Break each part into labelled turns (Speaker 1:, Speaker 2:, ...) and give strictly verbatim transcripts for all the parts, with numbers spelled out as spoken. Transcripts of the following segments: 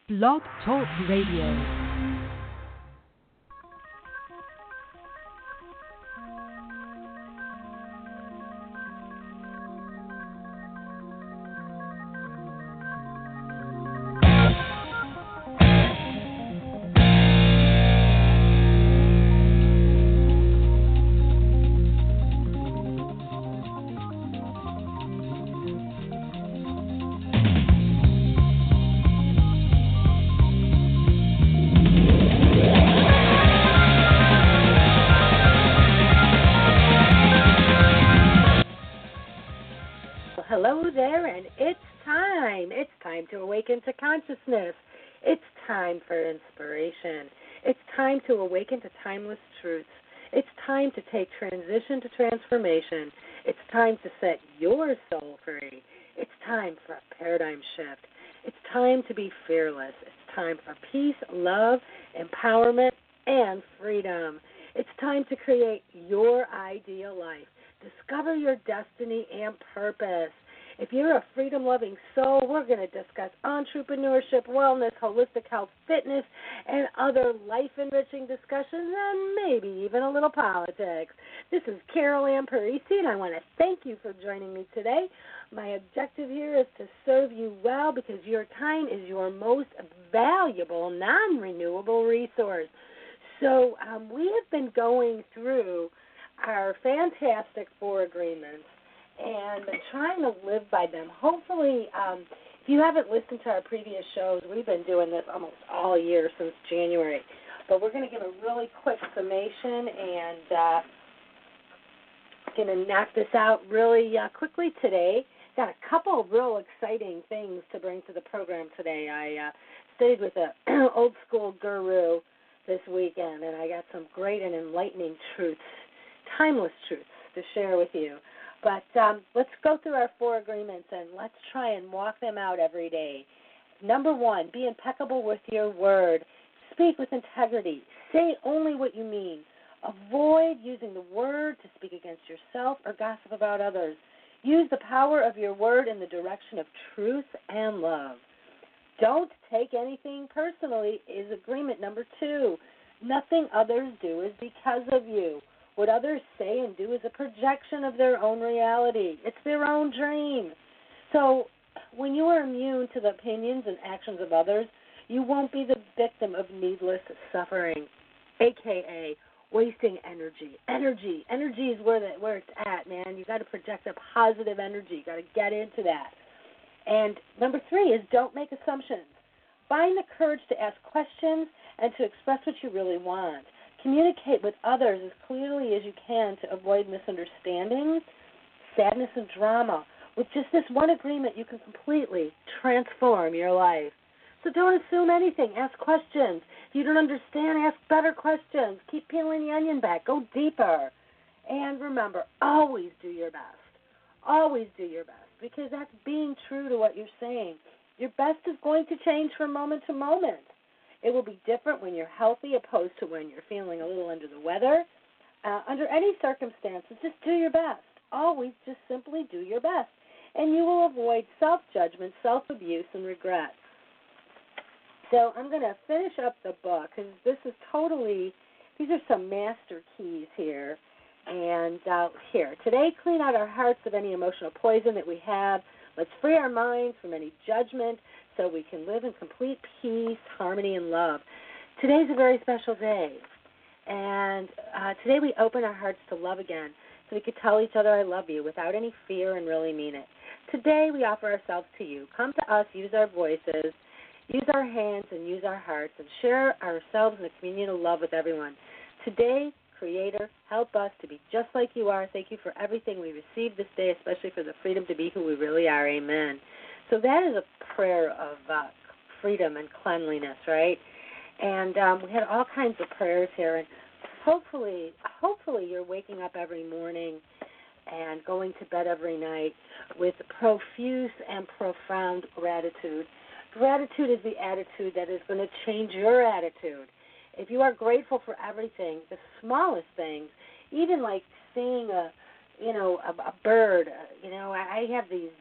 Speaker 1: Blog Talk Radio.
Speaker 2: To awaken to consciousness. It's time for inspiration. It's time to awaken to timeless truths. It's time to take transition to transformation. It's time to set your soul free. It's time for a paradigm shift. It's time to be fearless. It's time for peace, love, empowerment, and freedom. It's time to create your ideal life. Discover your destiny and purpose. If you're a freedom-loving soul, we're going to discuss entrepreneurship, wellness, holistic health, fitness, and other life-enriching discussions, and maybe even a little politics. This is Carol Ann Parisi, and I want to thank you for joining me today. My objective here is to serve you well because your time is your most valuable, non-renewable resource. So um, we have been going through our fantastic four agreements and been trying to live by them. Hopefully, um, if you haven't listened to our previous shows, we've been doing this almost all year since January. But we're going to give a really quick summation and uh, going to knock this out really uh, quickly today. Got a couple of real exciting things to bring to the program today. I uh, stayed with an old school guru this weekend, and I got some great and enlightening truths, timeless truths to share with you. But um, let's go through our four agreements and let's try and walk them out every day. Number one, be impeccable with your word. Speak with integrity. Say only what you mean. Avoid using the word to speak against yourself or gossip about others. Use the power of your word in the direction of truth and love. Don't take anything personally is agreement number two. Nothing others do is because of you. What others say and do is a projection of their own reality. It's their own dream. So when you are immune to the opinions and actions of others, you won't be the victim of needless suffering, a k a wasting energy. Energy. Energy is where, the, where it's at, man. You've got to project a positive energy. You've got to get into that. And number three is don't make assumptions. Find the courage to ask questions and to express what you really want. Communicate with others as clearly as you can to avoid misunderstandings, sadness, and drama. With just this one agreement, you can completely transform your life. So don't assume anything. Ask questions. If you don't understand, ask better questions. Keep peeling the onion back. Go deeper. And remember, always do your best. Always do your best because that's being true to what you're saying. Your best is going to change from moment to moment. It will be different when you're healthy opposed to when you're feeling a little under the weather. Uh, under any circumstances, just do your best. Always just simply do your best. And you will avoid self-judgment, self-abuse, and regret. So I'm going to finish up the book because this is totally, these are some master keys here. And uh, here, today, clean out our hearts of any emotional poison that we have. Let's free our minds from any judgment so we can live in complete peace, harmony, and love. Today's a very special day. And uh, today we open our hearts to love again so we could tell each other I love you without any fear and really mean it. Today we offer ourselves to you. Come to us, use our voices, use our hands, and use our hearts, and share ourselves in the communion of love with everyone. Today, Creator, help us to be just like you are. Thank you for everything we received this day, especially for the freedom to be who we really are. Amen. So that is a prayer of uh, freedom and cleanliness, right? And um, we had all kinds of prayers here, and hopefully, hopefully you're waking up every morning and going to bed every night with profuse and profound gratitude. Gratitude is the attitude that is going to change your attitude. If you are grateful for everything, the smallest things, even like seeing a, you know, a, a bird, uh, you know, I, I have these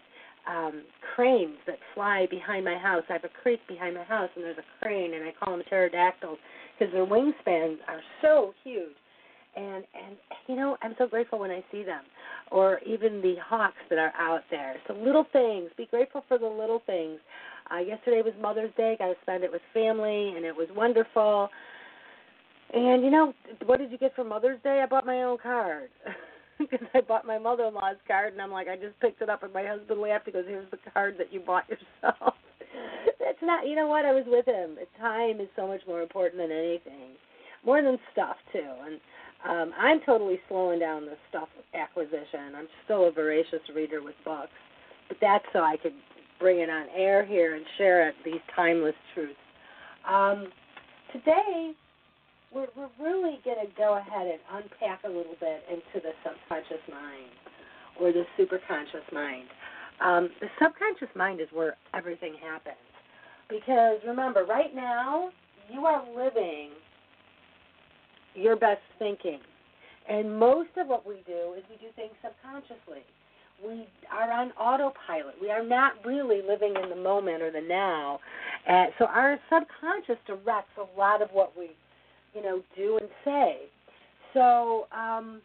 Speaker 2: um, cranes that fly behind my house. I have a creek behind my house, and there's a crane, and I call them pterodactyls because their wingspans are so huge. And, and, you know, I'm so grateful when I see them. Or even the hawks that are out there. So little things. Be grateful for the little things. Uh, yesterday was Mother's Day. Got to spend it with family, and it was wonderful. And, you know, what did you get for Mother's Day? I bought my own card. Because I bought my mother-in-law's card, and I'm like, I just picked it up, and my husband laughed. He goes, here's the card that you bought yourself. That's not, you know what, I was with him. Time is so much more important than anything. More than stuff, too. And um, I'm totally slowing down the stuff acquisition. I'm still a voracious reader with books. But that's so I could bring it on air here and share it, these timeless truths. Um, today, we're, we're really going to go ahead and unpack a little bit into the subconscious mind or the superconscious mind. Um, the subconscious mind is where everything happens. Because remember, right now, you are living your best thinking. And most of what we do is we do things subconsciously. We are on autopilot. We are not really living in the moment or the now. Uh, so our subconscious directs a lot of what we, you know, do and say. So um,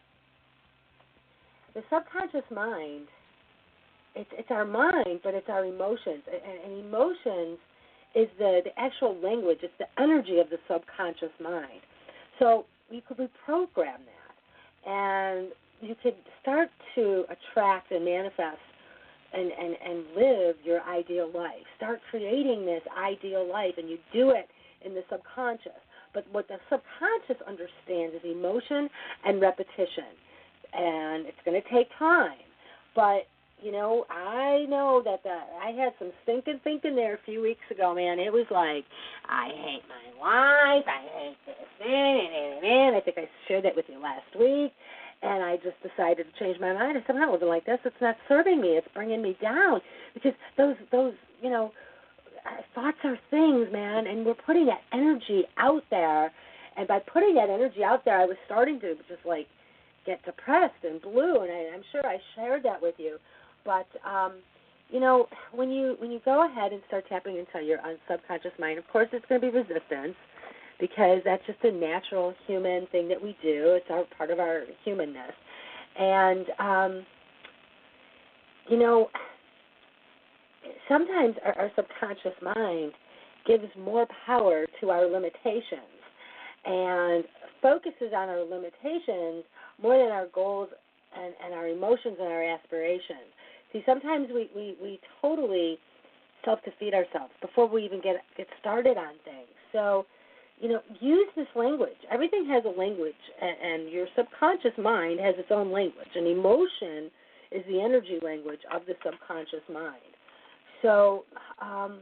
Speaker 2: the subconscious mind, it's, it's our mind, but it's our emotions. And, and emotions is the, the actual language. It's the energy of the subconscious mind. So you could reprogram that, and you could start to attract and manifest and, and, and live your ideal life. Start creating this ideal life, and you do it in the subconscious. But what the subconscious understands is emotion and repetition, and it's going to take time. But, you know, I know that the, I had some stinking thinking there a few weeks ago, man. It was like, I hate my life, I hate this, and, and, and. I think I shared that with you last week, and I just decided to change my mind. I said, I'm not living like this. It's not serving me. It's bringing me down. Because those, those you know, thoughts are things, man, and we're putting that energy out there. And by putting that energy out there, I was starting to just, like, get depressed and blue, and I, I'm sure I shared that with you. But, um, you know, when you when you go ahead and start tapping into your subconscious mind, of course it's going to be resistance because that's just a natural human thing that we do. It's our part of our humanness. And, um, you know, sometimes our, our subconscious mind gives more power to our limitations and focuses on our limitations more than our goals and, and our emotions and our aspirations. See, sometimes we, we, we totally self-defeat ourselves before we even get get started on things. So, you know, use this language. Everything has a language, and, and your subconscious mind has its own language. And emotion is the energy language of the subconscious mind. So, um,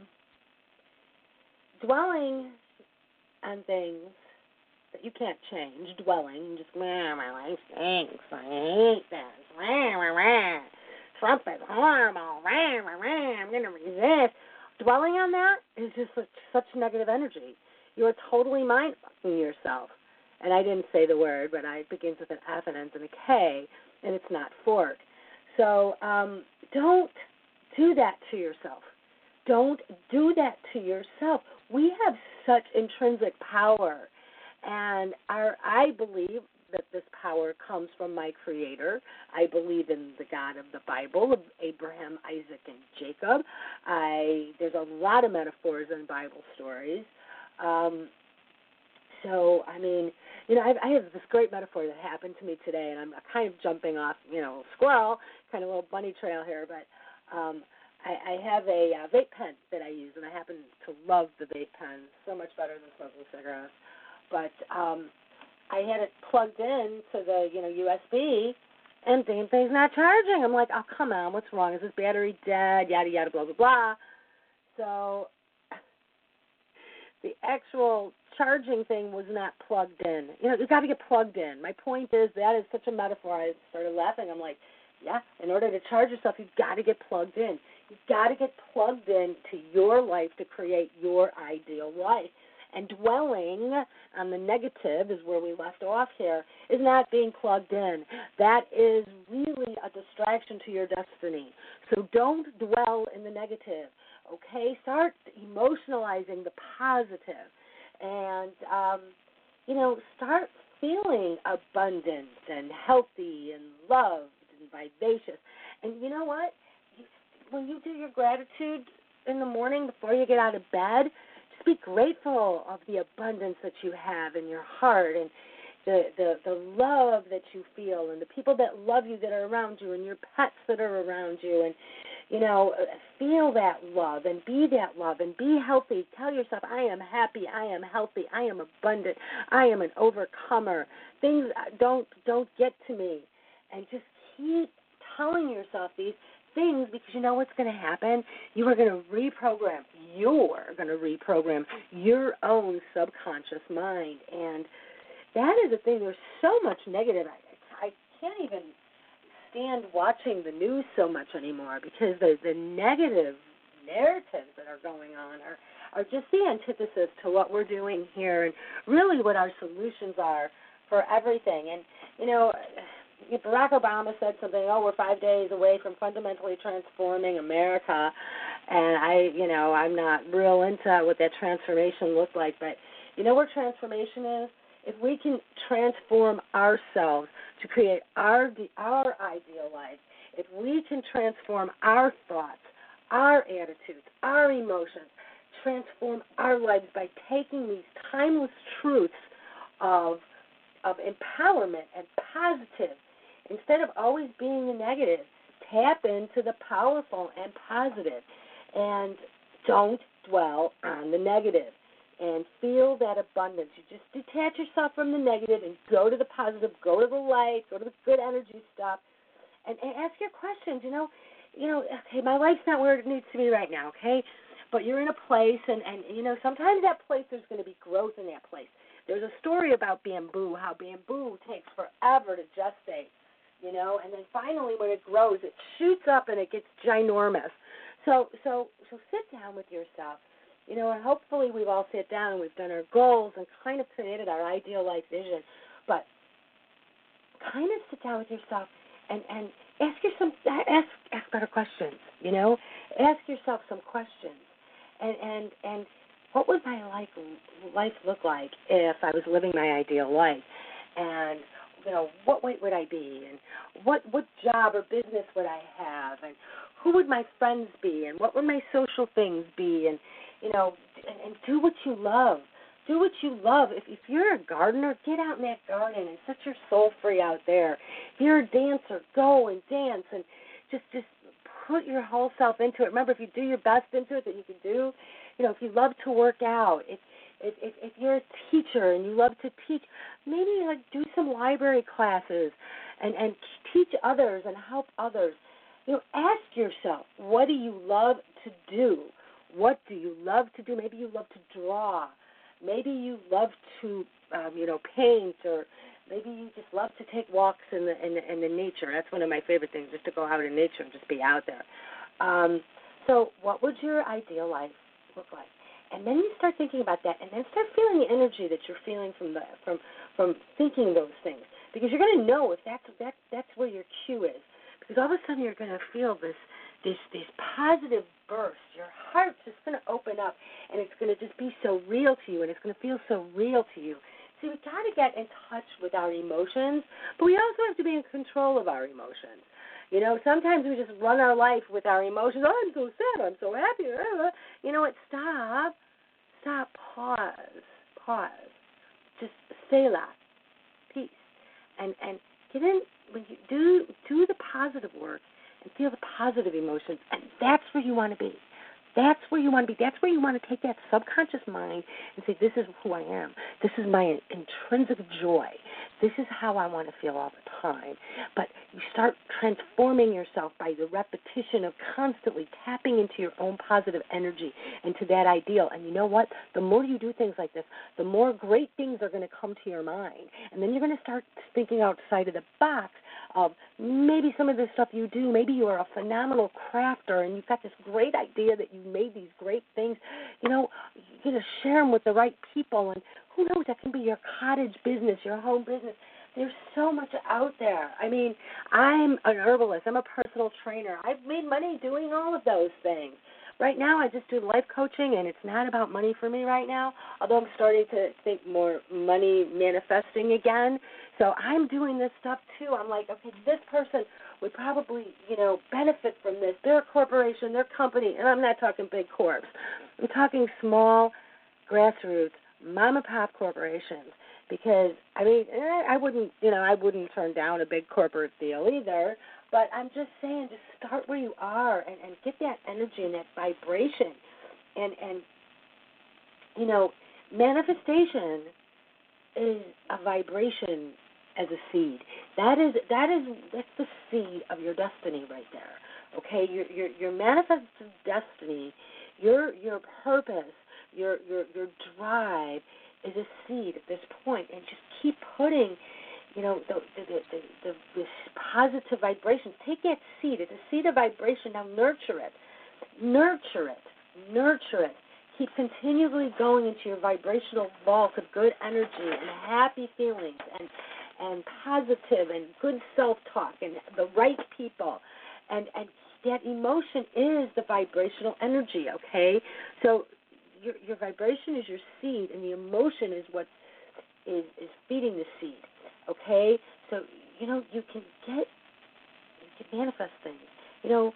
Speaker 2: dwelling on things that you can't change, dwelling, just, man, my life stinks, I hate this, rah, rah, rah. Trump is horrible, rah, rah, rah. I'm going to resist. Dwelling on that is just such, such negative energy. You are totally mind-fucking yourself. And I didn't say the word, but it begins with an F and ends in a K, and it's not fork. So um, don't do that to yourself. Don't do that to yourself. We have such intrinsic power. And our, I believe that this power comes from my Creator. I believe in the God of the Bible, of Abraham, Isaac, and Jacob. I there's a lot of metaphors in Bible stories. Um, so, I mean, you know, I, I have this great metaphor that happened to me today, and I'm kind of jumping off, you know, squirrel, kind of a little bunny trail here, but um, I, I have a uh, vape pen that I use, and I happen to love the vape pen so much better than smoking cigarettes. But um, I had it plugged in to the, you know, U S B, and damn thing's not charging. I'm like, oh, come on, what's wrong? Is this battery dead? Yada, yada, blah, blah, blah. So the actual charging thing was not plugged in. You know, you've got to get plugged in. My point is that is such a metaphor. I started laughing. I'm like, yeah, in order to charge yourself, you've got to get plugged in. You've got to get plugged in to your life to create your ideal life. And dwelling on the negative is where we left off here, is not being plugged in. That is really a distraction to your destiny. So don't dwell in the negative, okay? Start emotionalizing the positive. And, um, you know, start feeling abundant and healthy and loved and vivacious. And you know what? When you do your gratitude in the morning before you get out of bed, just be grateful of the abundance that you have in your heart and the, the, the love that you feel and the people that love you that are around you and your pets that are around you. And, you know, feel that love and be that love and be healthy. Tell yourself, I am happy, I am healthy, I am abundant, I am an overcomer. Things don't don't get to me. And just keep telling yourself these things, because you know what's going to happen? You are going to reprogram. You're going to reprogram your own subconscious mind. And that is the thing. There's so much negative. I, I can't even stand watching the news so much anymore, because the, the negative narratives that are going on are, are just the antithesis to what we're doing here and really what our solutions are for everything. And, you know, Barack Obama said something, oh, we're five days away from fundamentally transforming America, and I, you know, I'm not real into what that transformation looks like, but you know what transformation is? If we can transform ourselves to create our our ideal life, if we can transform our thoughts, our attitudes, our emotions, transform our lives by taking these timeless truths of of empowerment and positive, instead of always being the negative, tap into the powerful and positive, and don't dwell on the negative, and feel that abundance. You just detach yourself from the negative and go to the positive, go to the light, go to the good energy stuff, and, and ask your questions. You know, you know, okay, my life's not where it needs to be right now, okay, but you're in a place, and, and you know, sometimes that place, there's going to be growth in that place. There's a story about bamboo, how bamboo takes forever to gestate, you know, and then finally when it grows, it shoots up and it gets ginormous. So so so sit down with yourself, you know, and hopefully we've all sat down and we've done our goals and kind of created our ideal life vision, but kind of sit down with yourself and, and ask yourself, ask, ask better questions, you know, ask yourself some questions, and, and, and what would my life, life look like if I was living my ideal life? And, you know, what weight would I be? And what, what job or business would I have? And who would my friends be? And what would my social things be? And, you know, and, and do what you love. Do what you love. If, if you're a gardener, get out in that garden and set your soul free out there. If you're a dancer, go and dance and just, just put your whole self into it. Remember, if you do your best into it that you can do, you know, if you love to work out, if, if if if you're a teacher and you love to teach, maybe like do some library classes and, and teach others and help others. You know, ask yourself, what do you love to do? What do you love to do? Maybe you love to draw. Maybe you love to, um, you know, paint, or maybe you just love to take walks in the, in the in the nature. That's one of my favorite things, just to go out in nature and just be out there. Um, so what would your ideal life look like? And then you start thinking about that, and then start feeling the energy that you're feeling from the from from thinking those things, because you're going to know if that's that that's where your cue is. Because all of a sudden you're going to feel this this this positive burst. Your heart's just going to open up, and it's going to just be so real to you, and it's going to feel so real to you. See, we've got to get in touch with our emotions, but we also have to be in control of our emotions. You know, sometimes we just run our life with our emotions. Oh, I'm so sad. I'm so happy. You know what? Stop. Stop. Pause. Pause. Just selah. Peace. And and get in, when you do do the positive work and feel the positive emotions, and that's where you want to be. That's where you want to be. That's where you want to take that subconscious mind and say, this is who I am. This is my intrinsic joy. This is how I want to feel all the time. But you start transforming yourself by the repetition of constantly tapping into your own positive energy and to that ideal. And you know what? The more you do things like this, the more great things are going to come to your mind. And then you're going to start thinking outside of the box of maybe some of the stuff you do. Maybe you are a phenomenal crafter and you've got this great idea that you made these great things. You know, you know, share them with the right people, and who knows, that can be your cottage business, your home business. There's so much out there. I mean, I'm an herbalist. I'm a personal trainer. I've made money doing all of those things. Right now, I just do life coaching, and it's not about money for me right now, although I'm starting to think more money manifesting again. So I'm doing this stuff, too. I'm like, okay, this person would probably, you know, benefit from this. They're a corporation, they're a company, and I'm not talking big corps. I'm talking small, grassroots, mom-and-pop corporations. Because, I mean, I wouldn't, you know, I wouldn't turn down a big corporate deal either. But I'm just saying, just start where you are and, and get that energy and that vibration. And, and, you know, manifestation is a vibration as a seed. That is, that is, that's the seed of your destiny right there. Okay, your your your manifested destiny, your your purpose, your your your drive is a seed at this point, and just keep putting, you know, the the the, the, the this positive vibration. Take that seed. It's a seed of vibration. Now nurture it, nurture it, nurture it. Keep continually going into your vibrational vault of good energy and happy feelings and and positive and good self-talk and the right people, and and that emotion is the vibrational energy. Okay, so. Your, your vibration is your seed, and the emotion is what is, is feeding the seed, okay? So, you know, you can get, you can manifest things. You know,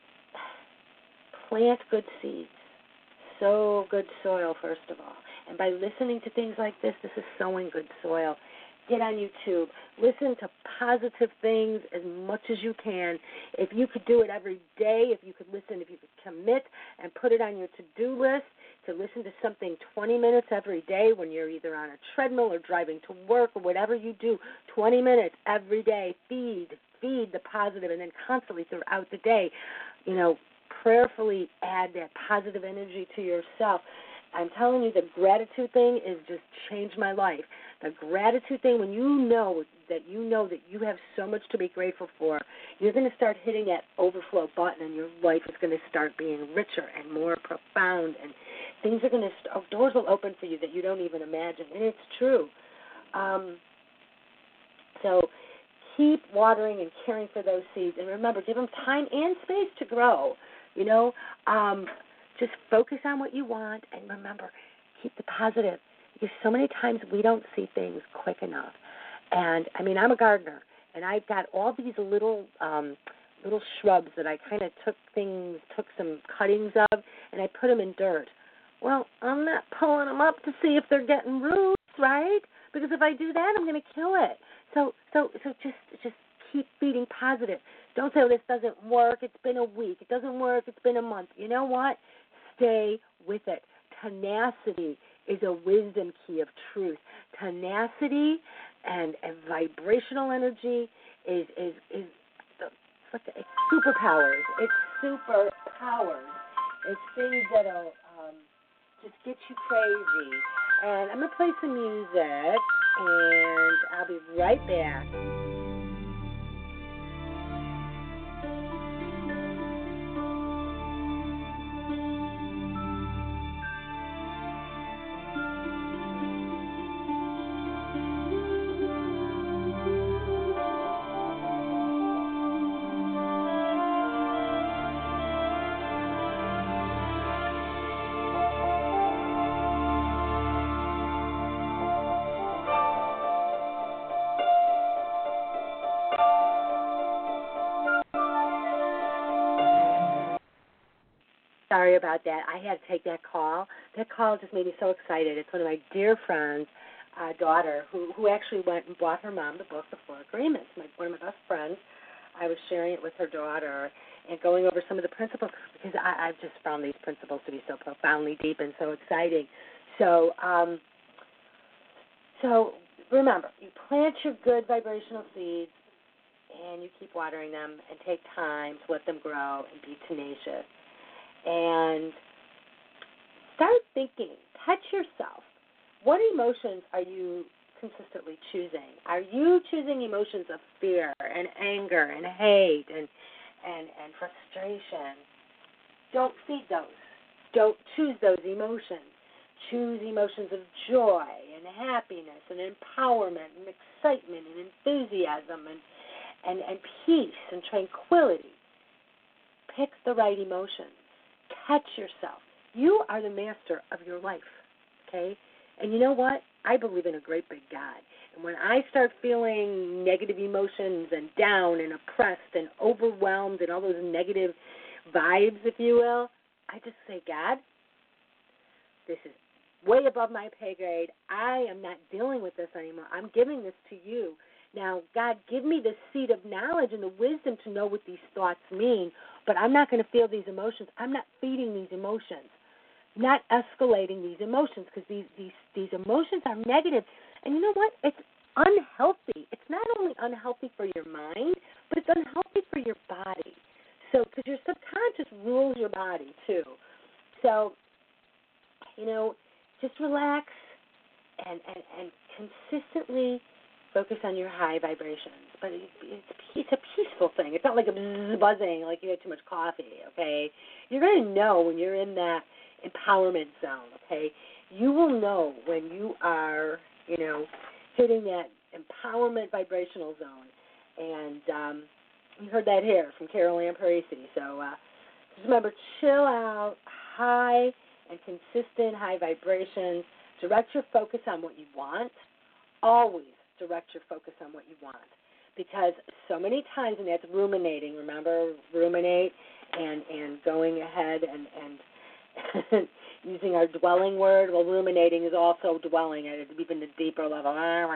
Speaker 2: plant good seeds, sow good soil, first of all. And by listening to things like this, this is sowing good soil. Get on YouTube. Listen to positive things as much as you can. If you could do it every day, if you could listen, if you could commit and put it on your to-do list, to listen to something twenty minutes every day when you're either on a treadmill or driving to work or whatever you do, twenty minutes every day, feed, feed the positive, and then constantly throughout the day, you know, prayerfully add that positive energy to yourself. I'm telling you, the gratitude thing is just changed my life. The gratitude thing, when you know that you know that you have so much to be grateful for, you're going to start hitting that overflow button, and your life is going to start being richer and more profound, and things are going to st- doors will open for you that you don't even imagine, and it's true. Um, so keep watering and caring for those seeds, and remember, give them time and space to grow. You know. Um, Just focus on what you want, and remember, keep the positive, because so many times we don't see things quick enough. And, I mean, I'm a gardener, and I've got all these little um, little shrubs that I kind of took things, took some cuttings of, and I put them in dirt. Well, I'm not pulling them up to see if they're getting roots, right? Because if I do that, I'm going to kill it. So, so, so just, just keep feeding positive. Don't say, oh, this doesn't work. It's been a week. It doesn't work. It's been a month. You know what? Stay with it. Tenacity is a wisdom key of truth. Tenacity and, and vibrational energy is is is the, it's like the, it's superpowers. It's superpowers. It's things that'll um, just get you crazy. And I'm gonna play some music, and I'll be right back. Sorry about that. I had to take that call. That call just made me so excited. It's one of my dear friends' uh, daughter who, who actually went and bought her mom the book, The Four Agreements. My, one of my best friends. I was sharing it with her daughter and going over some of the principles because I, I've just found these principles to be so profoundly deep and so exciting. So, um, so remember, you plant your good vibrational seeds and you keep watering them and take time to let them grow and be tenacious. And start thinking, touch yourself. What emotions are you consistently choosing? Are you choosing emotions of fear and anger and hate and and, and frustration? Don't feed those. Don't choose those emotions. Choose emotions of joy and happiness and empowerment and excitement and enthusiasm and, and, and peace and tranquility. Pick the right emotions. Catch yourself. You are the master of your life, okay? And you know what? I believe in a great big God. And when I start feeling negative emotions and down and oppressed and overwhelmed and all those negative vibes, if you will, I just say, God, this is way above my pay grade. I am not dealing with this anymore. I'm giving this to you. Now, God, give me the seed of knowledge and the wisdom to know what these thoughts mean, but I'm not going to feel these emotions. I'm not feeding these emotions, not escalating these emotions, because these, these, these emotions are negative. And you know what? It's unhealthy. It's not only unhealthy for your mind, but it's unhealthy for your body. So, because your subconscious rules your body, too. So, you know, just relax and, and, and consistently focus on your high vibrations. But it, it's, it's a peaceful thing. It's not like a bzz buzzing, like you had too much coffee, okay? You're going to know when you're in that empowerment zone, okay? You will know when you are, you know, hitting that empowerment vibrational zone. And um, you heard that here from Carol Ann Parisi. So uh, just remember, chill out, high and consistent high vibrations. Direct your focus on what you want. Always direct your focus on what you want. Because so many times, and that's ruminating, remember, ruminate and, and going ahead and, and using our dwelling word. Well, ruminating is also dwelling at even a deeper level.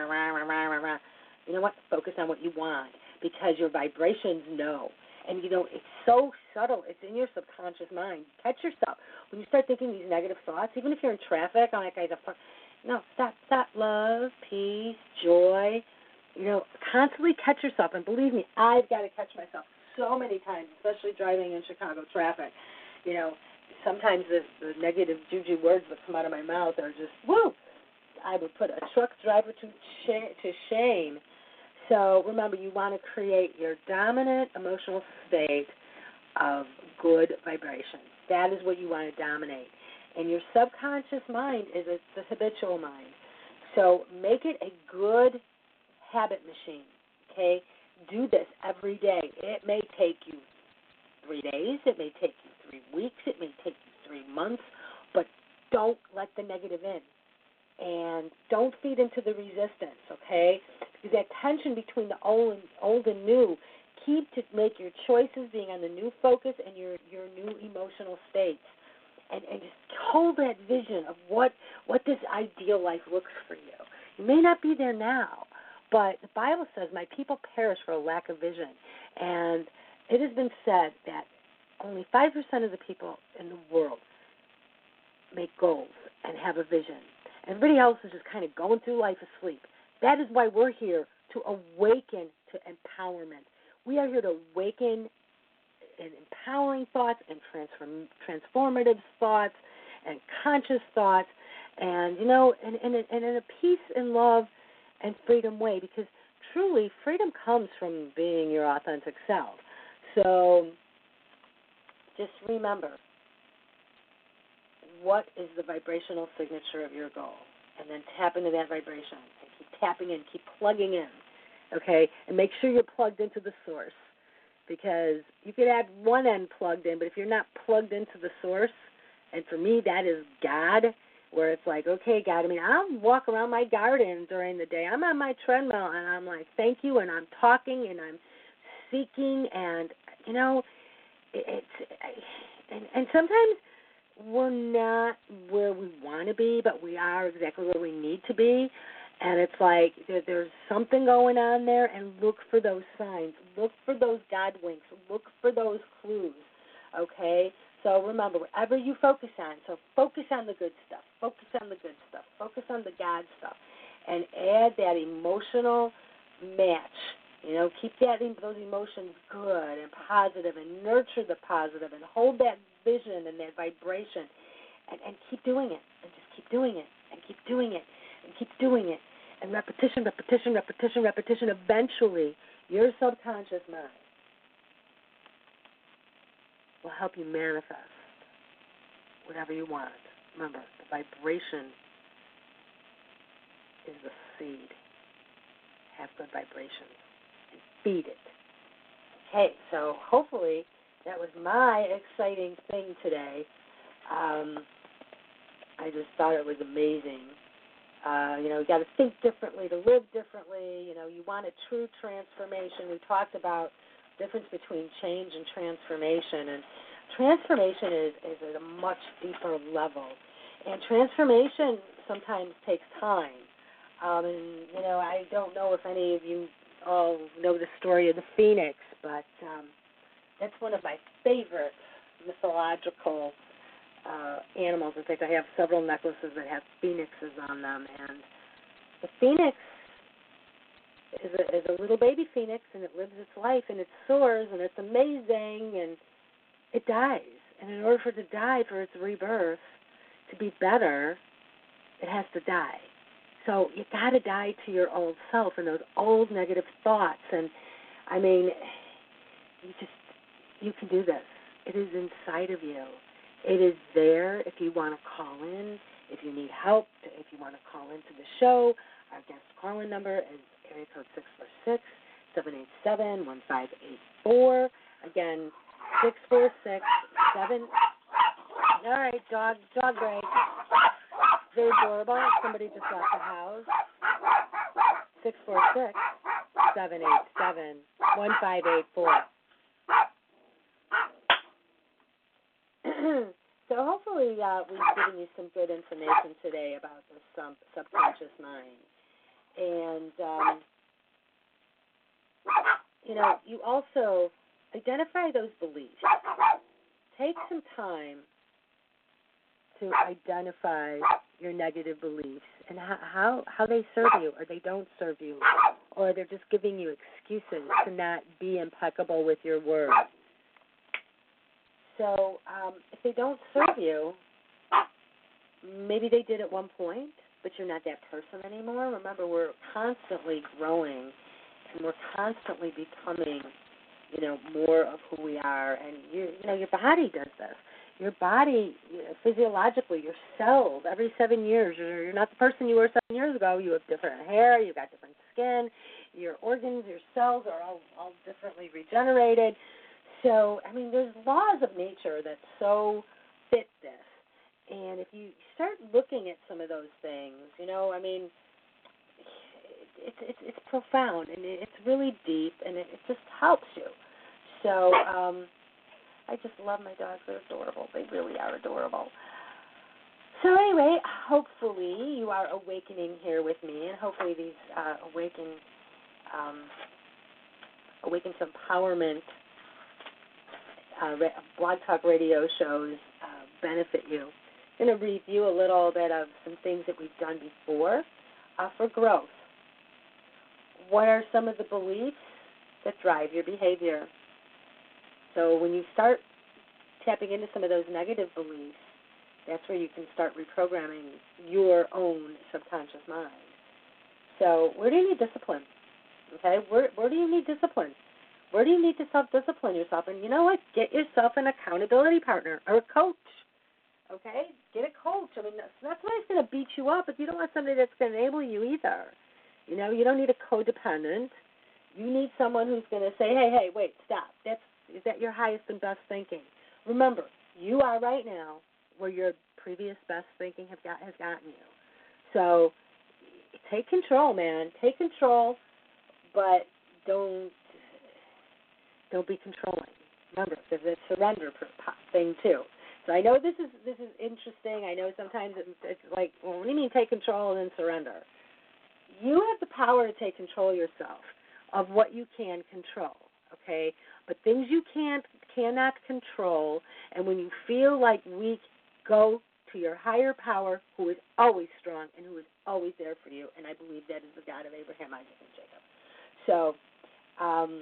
Speaker 2: You know what? Focus on what you want because your vibrations know. And, you know, it's so subtle. It's in your subconscious mind. Catch yourself. When you start thinking these negative thoughts, even if you're in traffic, I'm like, no, stop, stop, love, peace, joy. You know, constantly catch yourself. And believe me, I've got to catch myself so many times, especially driving in Chicago traffic. You know, sometimes the, the negative juju words that come out of my mouth are just, woo, I would put a truck driver to, sh- to shame. So remember, you want to create your dominant emotional state of good vibration. That is what you want to dominate. And your subconscious mind is a, the habitual mind. So make it a good habit machine, okay? Do this every day. It may take you three days. It may take you three weeks. It may take you three months. But don't let the negative in. And don't feed into the resistance, okay? Because that tension between the old and, old and new, keep to make your choices being on the new focus and your, your new emotional states. And, and just hold that vision of what, what this ideal life looks for you. You may not be there now, but the Bible says, my people perish for a lack of vision. And it has been said that only five percent of the people in the world make goals and have a vision. Everybody else is just kind of going through life asleep. That is why we're here, to awaken to empowerment. We are here to awaken in empowering thoughts and transform, transformative thoughts and conscious thoughts, and, you know, and, and, and in a peace and love and freedom way, because truly freedom comes from being your authentic self. So just remember, what is the vibrational signature of your goal? And then tap into that vibration and keep tapping in, keep plugging in, okay? And make sure you're plugged into the source, because you could have one end plugged in, but if you're not plugged into the source, and for me that is God, where it's like, okay, God, I mean, I'll walk around my garden during the day. I'm on my treadmill, and I'm like, thank you, and I'm talking, and I'm seeking, and, you know, it's, and, and sometimes we're not where we want to be, but we are exactly where we need to be. And it's like there, there's something going on there, and look for those signs. Look for those God winks. Look for those clues, okay? So remember, whatever you focus on, so focus on the good stuff. Focus on the good stuff. Focus on the God stuff. And add that emotional match. You know, keep that those emotions good and positive, and nurture the positive, and hold that vision and that vibration, and, and keep doing it, and just keep doing it, and keep doing it, and keep doing it. And repetition, repetition, repetition, repetition, eventually your subconscious mind will help you manifest whatever you want. Remember, the vibration is the seed. Have good vibrations and feed it. Okay, so hopefully that was my exciting thing today. Um, I just thought it was amazing. Uh, you know, you got to think differently to live differently. You know, you want a true transformation. We talked about the difference between change and transformation, and transformation is, is at a much deeper level. And transformation sometimes takes time. Um, and, you know, I don't know if any of you all know the story of the phoenix, but um, that's one of my favorite mythological uh, animals. In fact, I have several necklaces that have phoenixes on them. And the phoenix is a, is a little baby phoenix, and it lives its life, and it soars, and it's amazing, and it dies. And in order for it to die, for its rebirth to be better, it has to die. So you got to die to your old self and those old negative thoughts. And, I mean, you just, you can do this. It is inside of you. It is there if you want to call in, if you need help, if you want to call into the show. Our guest call-in number is area code six four six, seven eight seven, one five eight four. Again, six four six, seven. All right, dog, dog break. They're adorable. Somebody just left the house. six four six, seven eight seven, one five eight four. So hopefully uh, we've given you some good information today about the sub- subconscious mind. And, um, you know, you also identify those beliefs. Take some time to identify your negative beliefs and how, how, how they serve you or they don't serve you, or they're just giving you excuses to not be impeccable with your words. So um, if they don't serve you, maybe they did at one point, but you're not that person anymore. Remember, we're constantly growing, and we're constantly becoming, you know, more of who we are. And you, you know, your body does this. Your body, you know, physiologically, your cells, every seven years, you're, you're not the person you were seven years ago. You have different hair, you've got different skin, your organs, your cells are all, all differently regenerated. So, I mean, there's laws of nature that so fit this. And if you start looking at some of those things, you know, I mean, it's it's, it's profound, and it's really deep, and it, it just helps you. So, um, I just love my dogs. They're adorable. They really are adorable. So anyway, hopefully you are awakening here with me, and hopefully these uh, awaken, um, awaken to empowerment uh, blog talk radio shows uh, benefit you. I'm going to review a little bit of some things that we've done before uh, for growth. What are some of the beliefs that drive your behavior? So when you start tapping into some of those negative beliefs, that's where you can start reprogramming your own subconscious mind. So where do you need discipline? Okay, where where do you need discipline? Where do you need to self-discipline yourself? And you know what? Get yourself an accountability partner or a coach. Okay, get a coach. I mean, that's, that's why it's going to beat you up, but you don't want somebody that's going to enable you either. You know, you don't need a codependent. You need someone who's going to say, hey, hey, wait, stop. That's is that your highest and best thinking? Remember, you are right now where your previous best thinking have got, has gotten you. So take control, man. Take control, but don't don't be controlling. Remember, there's a surrender thing too. So I know this is this is interesting. I know sometimes it's like, well, what do you mean take control and then surrender? You have the power to take control yourself of what you can control, okay? But things you can't cannot control, and when you feel like weak, go to your higher power, who is always strong and who is always there for you, and I believe that is the God of Abraham, Isaac, and Jacob. So um,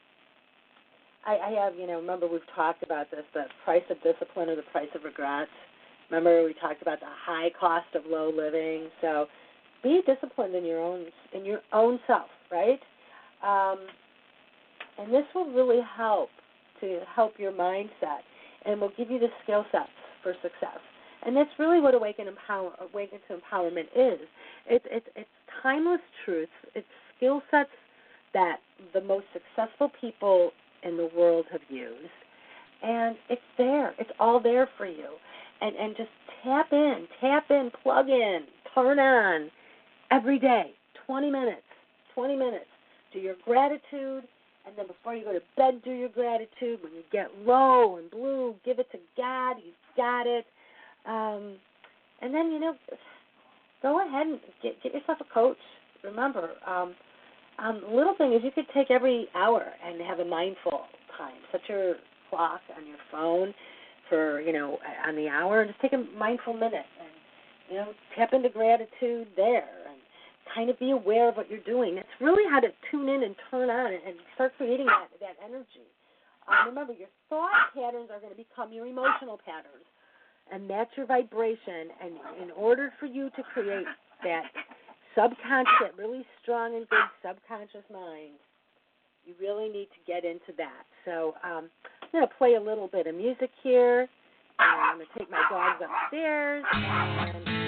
Speaker 2: I, I have, you know, remember we've talked about this, the price of discipline or the price of regrets. Remember we talked about the high cost of low living. So be disciplined in your own in your own self, right? Um, and this will really help to help your mindset, and will give you the skill sets for success. And that's really what Awaken Empower Awaken to Empowerment is. It's it's it's timeless truths. It's skill sets that the most successful people in the world have used, and it's there. It's all there for you. And and just tap in, tap in, plug in, turn on every day, twenty minutes, twenty minutes. Do your gratitude, and then before you go to bed, do your gratitude. When you get low and blue, give it to God. You've got it. Um, and then, you know, go ahead and get, get yourself a coach. Remember, um, um, the little thing is you could take every hour and have a mindful time. Set your clock on your phone for, you know, on the hour, and just take a mindful minute and, you know, tap into gratitude there and kind of be aware of what you're doing. That's really how to tune in and turn on and start creating that, that energy. Um, remember, your thought patterns are going to become your emotional patterns, and that's your vibration. And in order for you to create that subconscious, that really strong and good subconscious mind, you really need to get into that. So um, I'm going to play a little bit of music here, and I'm going to take my dogs upstairs, and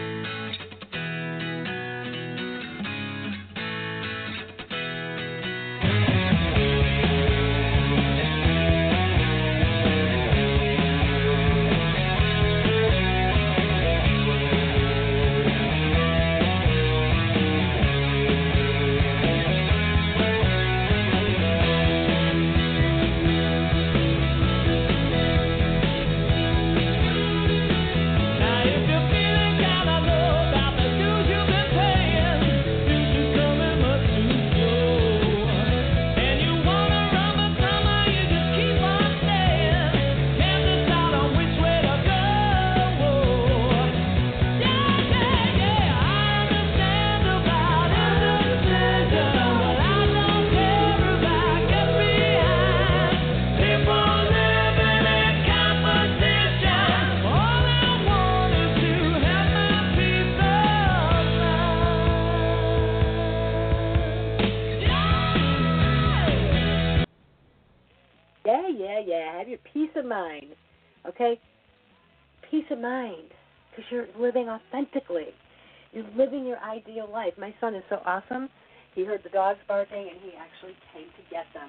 Speaker 2: Yeah, yeah, yeah. Have your peace of mind, okay? Peace of mind, because you're living authentically. You're living your ideal life. My son is so awesome. He heard the dogs barking, and he actually came to get them.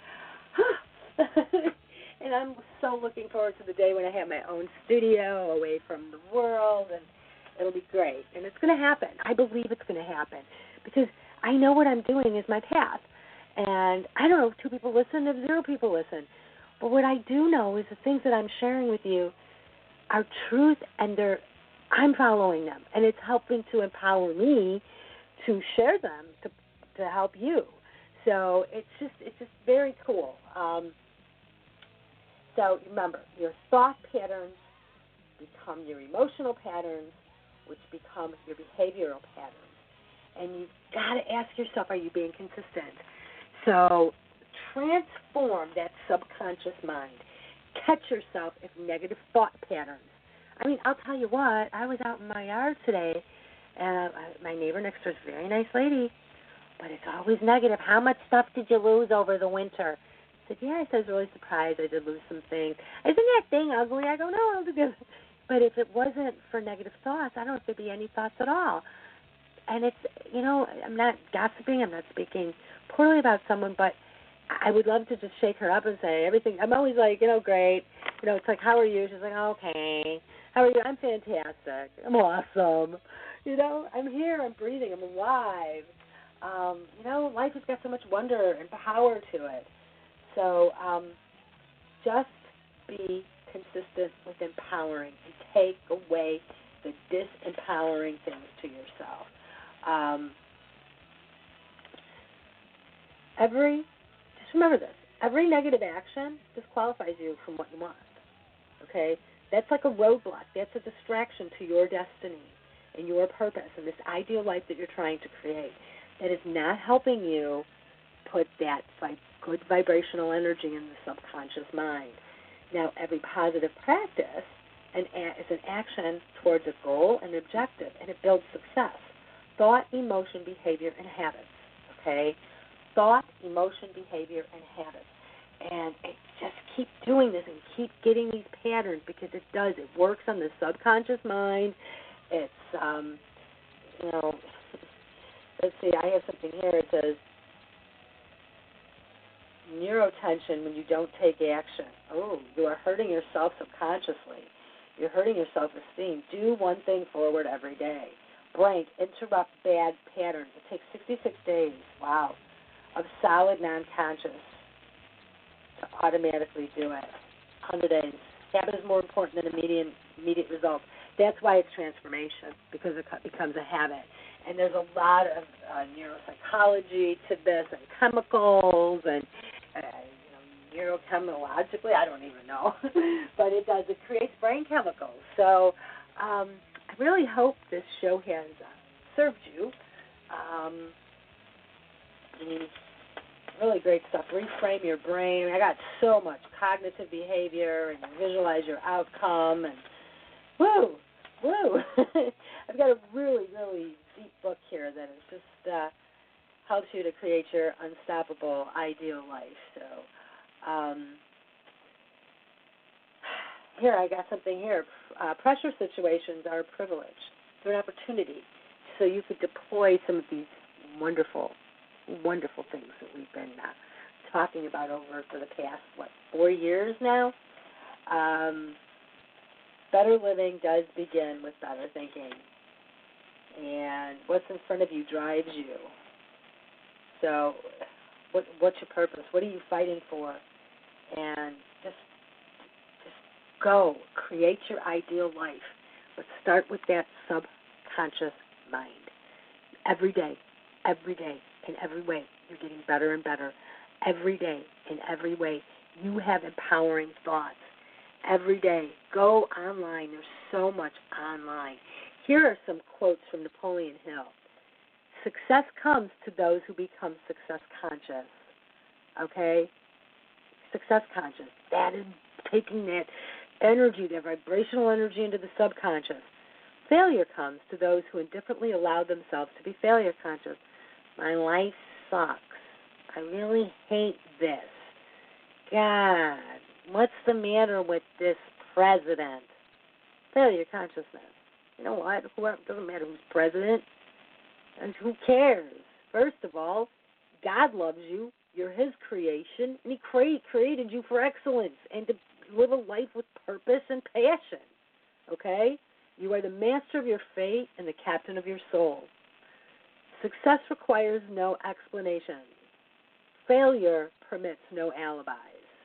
Speaker 2: So, and I'm so looking forward to the day when I have my own studio away from the world, and it'll be great. And it's going to happen. I believe it's going to happen, because I know what I'm doing is my path. And I don't know if two people listen, if zero people listen. But what I do know is the things that I'm sharing with you are truth, and they're, I'm following them. And it's helping to empower me to share them to to help you. So it's just it's just very cool. Um, so remember, your thought patterns become your emotional patterns, which become your behavioral patterns. And you've got to ask yourself, are you being consistent? So transform that subconscious mind. Catch yourself if negative thought patterns. I mean, I'll tell you what, I was out in my yard today, and uh, my neighbor next door is a very nice lady, but it's always negative. How much stuff did you lose over the winter? I said, yeah, I said, I was really surprised I did lose some things. Isn't that thing ugly? I go, no, I'll do good. But if it wasn't for negative thoughts, I don't know if there'd be any thoughts at all. And it's, you know, I'm not gossiping, I'm not speaking poorly about someone, but I would love to just shake her up and say everything. I'm always like, you know, great. You know, it's like, how are you? She's like, okay. How are you? I'm fantastic. I'm awesome. You know, I'm here. I'm breathing. I'm alive. Um, you know, life has got so much wonder and power to it. So um, just be consistent with empowering and take away the disempowering things to yourself. Um, every, just remember this, every negative action disqualifies you from what you want, okay? That's like a roadblock. That's a distraction to your destiny and your purpose and this ideal life that you're trying to create. That is not helping you put that good vibrational energy in the subconscious mind. Now, every positive practice and is an action towards a goal and objective, and it builds success. thought, emotion, behavior, and habits, okay? Thought, emotion, behavior, and habits. And it, just keep doing this and keep getting these patterns because it does. It works on the subconscious mind. It's, um, you know, let's see, I have something here. It says, neurotension when you don't take action. Oh, you are hurting yourself subconsciously. You're hurting your self-esteem. Do one thing forward every day. Blank, interrupt bad patterns. It takes sixty-six days, wow, of solid non-conscious to automatically do it. one hundred days. Habit is more important than immediate, immediate results. That's why it's transformation, because it becomes a habit. And there's a lot of uh, neuropsychology to this and chemicals and, uh, you know, neurochemologically, I don't even know. But it does. It creates brain chemicals. So um, I really hope this show has uh, served you. Um, really great stuff. Reframe your brain. I got so much cognitive behavior and visualize your outcome. And woo, woo. I've got a really, really deep book here that is just uh, helps you to create your unstoppable ideal life. So um, here, I got something here. Uh, pressure situations are a privilege. They're an opportunity. So you could deploy some of these wonderful, wonderful things that we've been uh, talking about over for the past, what, four years now? Um, better living does begin with better thinking. And what's in front of you drives you. So what, what's your purpose? What are you fighting for? And just, just go. Create your ideal life. But start with that subconscious mind. Every day, every day, in every way, you're getting better and better. Every day, in every way, you have empowering thoughts. Every day, go online. There's so much online. Here are some quotes from Napoleon Hill. Success comes to those who become success conscious. Okay? Success conscious. That is taking that energy, that vibrational energy into the subconscious. Failure comes to those who indifferently allow themselves to be failure conscious. My life sucks. I really hate this. God, what's the matter with this president? Failure consciousness. You know what? Whoever, doesn't matter who's president. And who cares? First of all, God loves you. You're His creation, and He create, created you for excellence and to live a life with purpose and passion. Okay? You are the master of your fate and the captain of your soul. Success requires no explanation. Failure permits no alibis.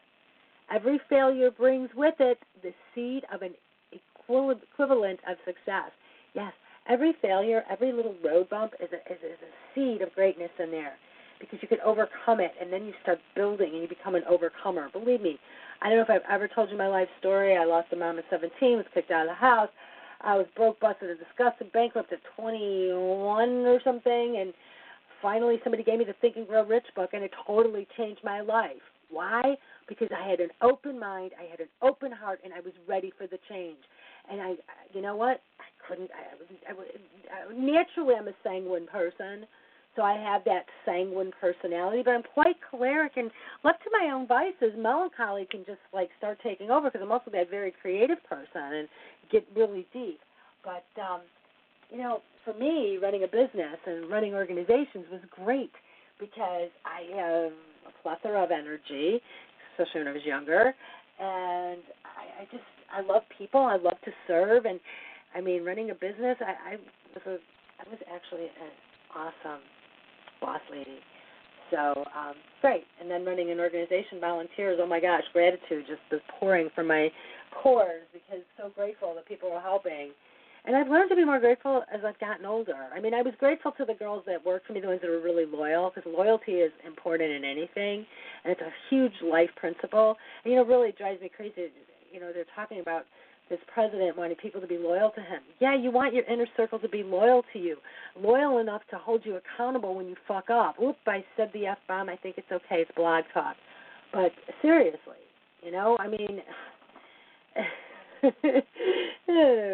Speaker 2: Every failure brings with it the seed of an equivalent of success. Yes, every failure, every little road bump is a, is, a, is a seed of greatness in there because you can overcome it, and then you start building and you become an overcomer. Believe me, I don't know if I've ever told you my life story. I lost a mom at seventeen, was kicked out of the house. I was broke, busted, and disgusted, bankrupt at twenty-one or something, and finally somebody gave me the Think and Grow Rich book, and it totally changed my life. Why? Because I had an open mind, I had an open heart, and I was ready for the change. And I, you know what? I couldn't. I was, I was I, naturally, I'm a sanguine person, so I have that sanguine personality. But I'm quite choleric, and left to my own vices, melancholy can just like start taking over because I'm also that very creative person and get really deep. But um, you know, for me, running a business and running organizations was great because I have a plethora of energy, especially when I was younger, and I, I just I love people. I love to serve, and I mean, running a business, I, I was a, I was actually an awesome boss lady. So um, great. And then running an organization, volunteers. Oh my gosh, gratitude just was pouring from my cores because so grateful that people are helping. And I've learned to be more grateful as I've gotten older. I mean, I was grateful to the girls that worked for me, the ones that were really loyal, because loyalty is important in anything, and it's a huge life principle. And, you know, really it drives me crazy. You know, they're talking about this president wanting people to be loyal to him. Yeah, you want your inner circle to be loyal to you, loyal enough to hold you accountable when you fuck up. Oop, I said the F-bomb. I think it's okay. It's blog talk. But seriously, you know, I mean...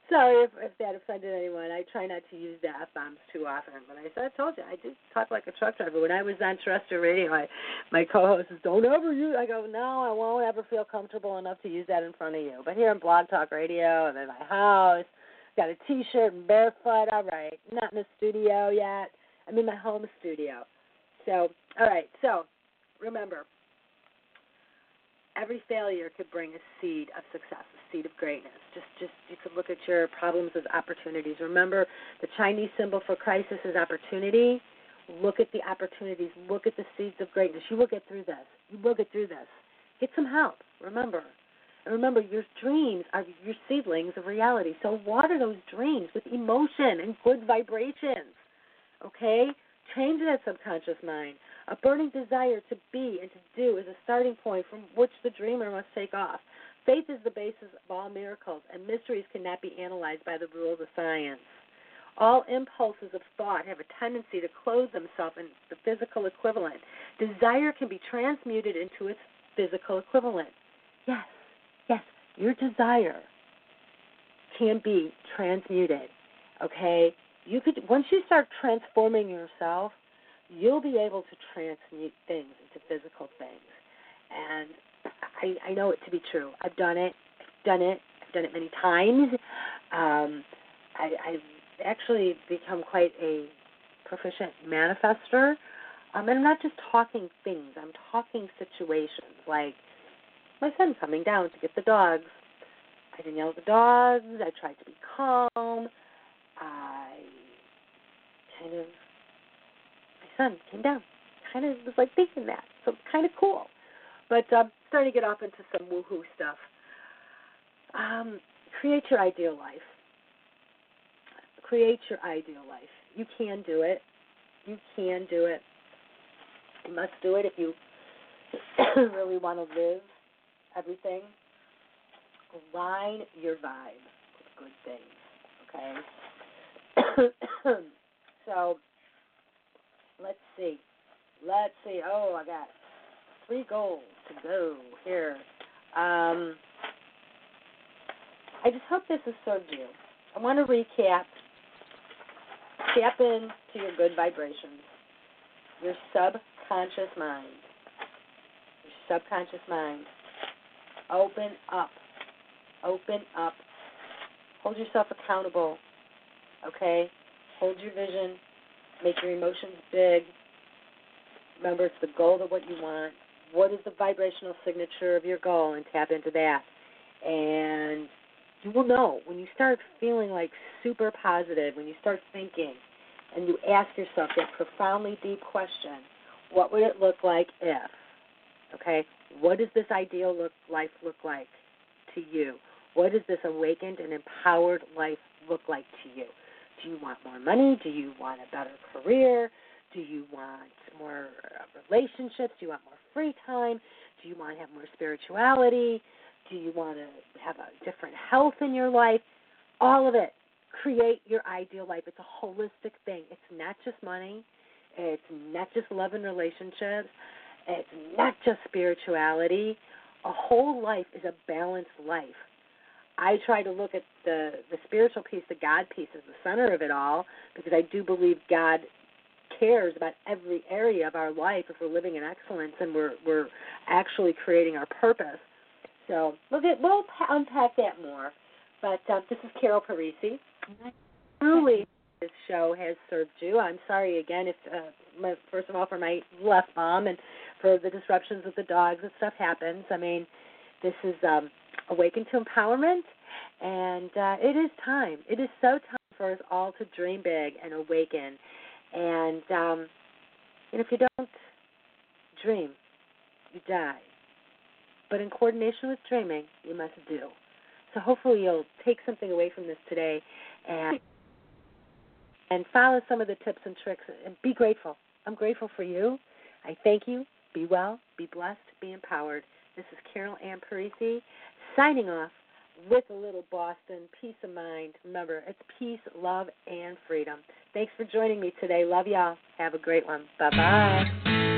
Speaker 2: Sorry if, if that offended anyone. I try not to use the F-bombs too often. But I said, I told you, I do talk like a truck driver. When I was on terrestrial radio, I, my co-host says, don't ever use I go, no, I won't ever feel comfortable enough to use that in front of you. But here in Blog Talk Radio, I'm in my house, got a T-shirt and barefoot. All right, not in the studio yet. I'm in my home studio. So, all right, so remember, every failure could bring a seed of success, a seed of greatness. Just, just you could look at your problems as opportunities. Remember, the Chinese symbol for crisis is opportunity. Look at the opportunities. Look at the seeds of greatness. You will get through this. You will get through this. Get some help. Remember. And remember, your dreams are your seedlings of reality. So water those dreams with emotion and good vibrations. Okay? Change that subconscious mind. A burning desire to be and to do is a starting point from which the dreamer must take off. Faith is the basis of all miracles, and mysteries cannot be analyzed by the rules of science. All impulses of thought have a tendency to clothe themselves in the physical equivalent. Desire can be transmuted into its physical equivalent. Yes, yes, your desire can be transmuted, okay? You could, once you start transforming yourself, you'll be able to transmute things into physical things. And I, I know it to be true. I've done it. I've done it. I've done it many times. Um, I, I've actually become quite a proficient manifester. Um, and I'm not just talking things. I'm talking situations. Like my son coming down to get the dogs. I didn't yell at the dogs. I tried to be calm. I kind of, my son came down, kind of was like thinking that, so kind of cool. But um, starting to get off into some woohoo stuff. Um, create your ideal life. Create your ideal life. You can do it. You can do it. You must do it if you really want to live everything. Align your vibe with good things, okay? So, let's see. Let's see. Oh, I got three goals to go here. Um, I just hope this has served you. I want to recap. Tap into your good vibrations. Your subconscious mind. Your subconscious mind. Open up. Open up. Hold yourself accountable. Okay? Hold your vision. Make your emotions big. Remember, it's the goal of what you want. What is the vibrational signature of your goal? And tap into that. And you will know when you start feeling like super positive, when you start thinking, and you ask yourself that profoundly deep question, what would it look like if? Okay? What does this ideal look, life look like to you? What does this awakened and empowered life look like to you? Do you want more money? Do you want a better career? Do you want more relationships? Do you want more free time? Do you want to have more spirituality? Do you want to have a different health in your life? All of it. Create your ideal life. It's a holistic thing. It's not just money. It's not just love and relationships. It's not just spirituality. A whole life is a balanced life. I try to look at the, the spiritual piece, the God piece, as the center of it all, because I do believe God cares about every area of our life if we're living in excellence and we're we're actually creating our purpose. So we'll get we'll unpack that more. But uh, this is Carol Parisi. Truly, this show has served you. I'm sorry again if uh, my, first of all for my left mom and for the disruptions with the dogs and stuff happens. I mean, this is um, Awaken to Empowerment, and uh, it is time. It is so time for us all to dream big and awaken. And, um, and if you don't dream, you die. But in coordination with dreaming, you must do. So hopefully you'll take something away from this today and and follow some of the tips and tricks and be grateful. I'm grateful for you. I thank you. Be well, be blessed, be empowered. This is Carol Ann Parisi signing off with a little Boston peace of mind. Remember, it's peace, love, and freedom. Thanks for joining me today. Love y'all. Have a great one. Bye-bye.